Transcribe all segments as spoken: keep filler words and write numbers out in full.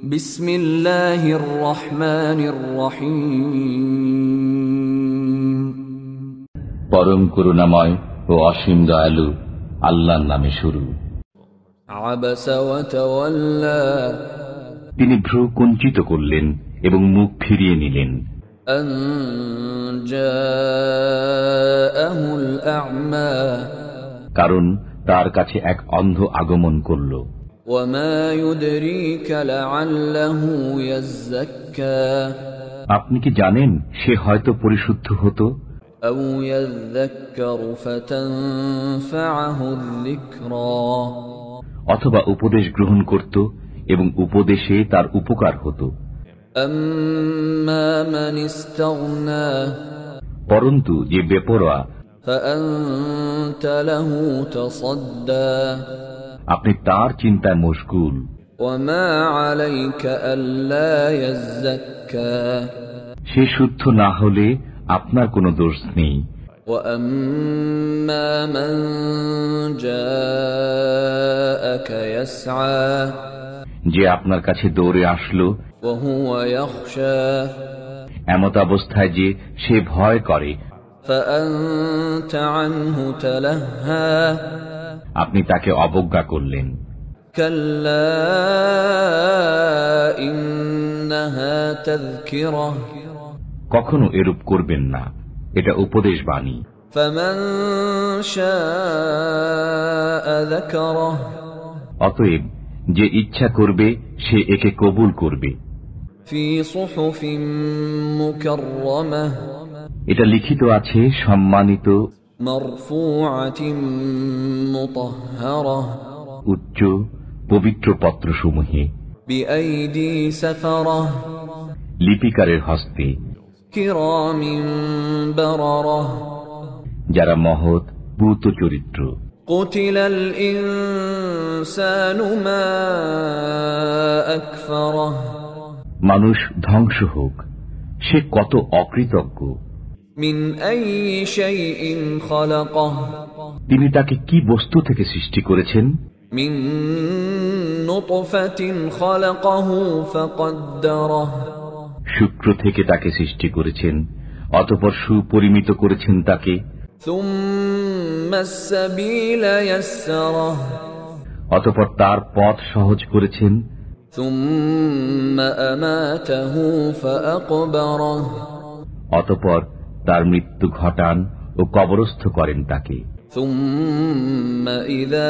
বিসমিল্লাহির রহমানির রহিম। পরম করুণাময় ও অসীম দয়ালু আল্লাহর নামে শুরু। আবাসা ওয়া তাওয়াল্লা, তিনি ভ্রু কুঞ্চিত করলেন এবং মুখ ফিরিয়ে নিলেন। আন জাআহুল আ'মা, কারণ তার কাছে এক অন্ধ আগমন করল। ওয়া মা ইউদরিকা লাআল্লাহু ইয়াযাক্কা, আপনি কি জানেন সে হয়তো পরিশুদ্ধ হতো? আও ইয়াযাক্কারু ফাতানফাআহুল যিকরা, অথবা উপদেশ গ্রহণ করত এবং উপদেশে তার উপকার হতো। আম্মা মান ইস্তাগনা, পরন্তু যে বেপরোয়া, ফাআনতা লাহু তাসাদ্দা, আপনি তার চিন্তায় মশগুল। ওয়া মা আলাইকা আল্লা ইয়াযাক্কা, সে শুদ্ধ না হলে আপনার কোনো দোষ নেই। ওয়া আম্মা মান জাআকা ইয়াসআ, যে আপনার কাছে দৌড়ে আসলো ওয়া হুয়া ইয়াখশা, এমত অবস্থায় যে সে ভয় করে, ফাআনতা আনহু তালাহা, আপনি তাকে অবজ্ঞা করলেন। কাল্লা ইন্নাহা তাযকিরা, কখনো এরূপ করবেন না, এটা উপদেশ বাণী। ফামান শাআ যাকারাহ, অতএব যে ইচ্ছা করবে সে একে কবুল করবে। ফি সুহুফিন মুকাররামাহ, এটা লিখিত আছে সম্মানিত, মারফুআতিন মুতাহহারাহ, উচ্চ পবিত্র পত্রসমূহে, বিআইদি সাফারাহ, লিপিকারের হস্তে, কিরামিন বারারাহ, যারা মহৎ পূত চরিত্র। কুতিলাল ইনসানু মা আকফারাহ, মানুষ ধ্বংস হোক, সে কত অকৃতজ্ঞ। মিন আইয়ি শাইইন খালাকাহ, তিনি তাকে কি বস্তু থেকে সৃষ্টি করেছেন? মিন নুতফাতিন খালাকাহু ফাকদ্দারাহ, শুক্র থেকে তাকে সৃষ্টি করেছেন, অতঃপর সুপরিমিত করেছেন তাকে। সুম্মা আস-সাবিলা ইয়াসসারাহ, অতঃপর তার পথ সহজ করেছেন। সুম্মা আমাতাহু ফাআকবারাহ, অতঃপর তার মৃত্যু ঘটান ও কবরস্থ করেন তাকে। সুম্মা ইযা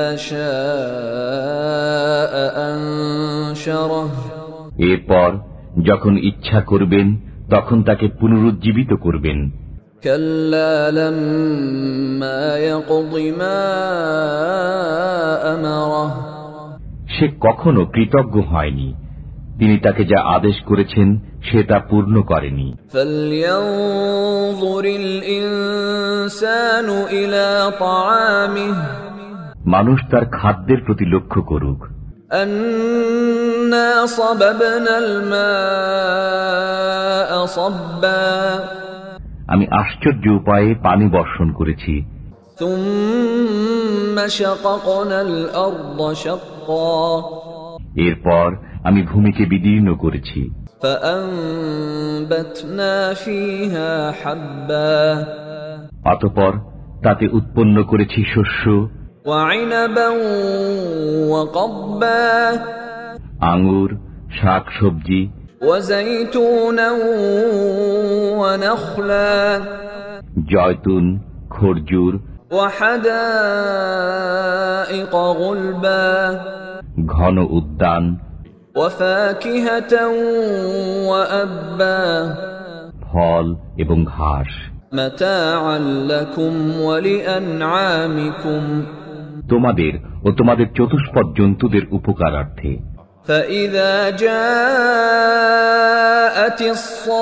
শাআ আনশারাহ, এরপর যখন ইচ্ছা করবেন তখন তাকে পুনরুজ্জীবিত করবেন। কাল্লা লাম্মা ইয়াকদি মা আমারাহ, সে কখনো কৃতজ্ঞ হয়নি, তিনি তাকে যা আদেশ করেছেন সে তা পূর্ণ করেনি। ফালইয়ানজুরিল ইনসানু ইলা তাআমিহি, মানুষ তার খাদ্যের প্রতি লক্ষ্য করুক। আন্না সাবাবনাল মাআ সাব্বা, আমি আশ্চর্য উপায়ে পানি বর্ষণ করেছি। সুম্মা শাকাকনাল আরদা শাক্কা, এরপর আমি ভূমিকে বিদীর্ণ করেছি। ফাআনবাতনা ফীহা হাব্বা, অতঃপর তাতে উৎপন্ন করেছি শস্য, ওয়া ইনাবান ওয়া কব্বা, আঙ্গুর, শাক সবজি, ওয়া যাইতুনান ওয়া নাখলা, জয়তুন, খরজুর, ওয়া হাদাইকা গুলবা, ঘন উদ্যান, ওয়া ফাকিহাতান ওয়া আব্বা, ফল এবং ঘাস, মাতাআন লাকুম ওয়া লিআনআমিকুম, তোমাদের ও তোমাদের চতুষ্পদ জন্তুদের উপকারার্থে। ফাইযা জাআতিস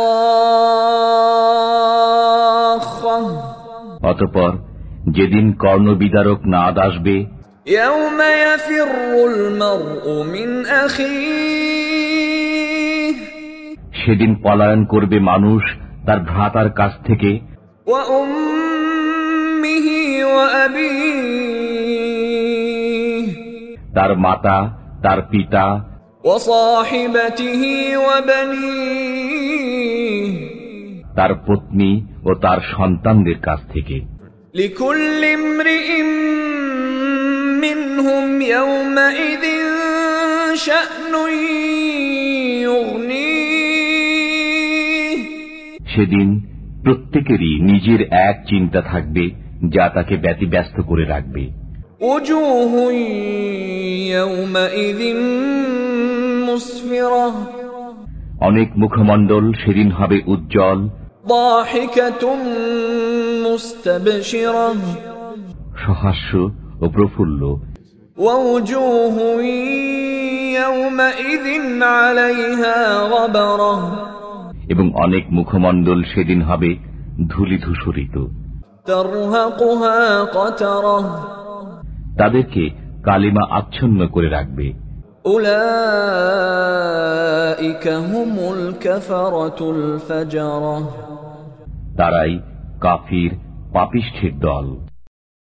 সাখ্খা, অতঃপর যেদিন কর্ণবিদারক নাদ আসবে, ইয়াওমা ইয়াফিরুল মারউ মিন আখিহি, সেদিন পলায়ন করবে মানুষ তার ভ্রাতার কাছ থেকে, ওয়া উম্মিহি ওয়া আবিহি, তার মাতা, তার পিতা وصاحبته وبنيه তার পত্নী ও তার সন্তানদের কাছ থেকে। لكل امرئ منهم يومئذ شأن يغنيه সেদিন প্রত্যেকেরই নিজের এক চিন্তা থাকবে যা তাকে ব্যতিব্যস্ত করে রাখবে। وجوه يومئذ مسفرة অনেক মুখমণ্ডল সেদিন হবে উজ্জ্বল। ضاحكة مستبشرة সহাস্য ও প্রফুল্ল। ووجوه يومئذ عليها غبرة এবং অনেক মুখমণ্ডল সেদিন হবে ধূলিধূসরিত। ترهقها قترة তাদেরকে কালিমা আচ্ছন্ন করে রাখবে। أولئك هم الكفرة الفجرة তারাই কাফির পাপিষ্ঠের দল।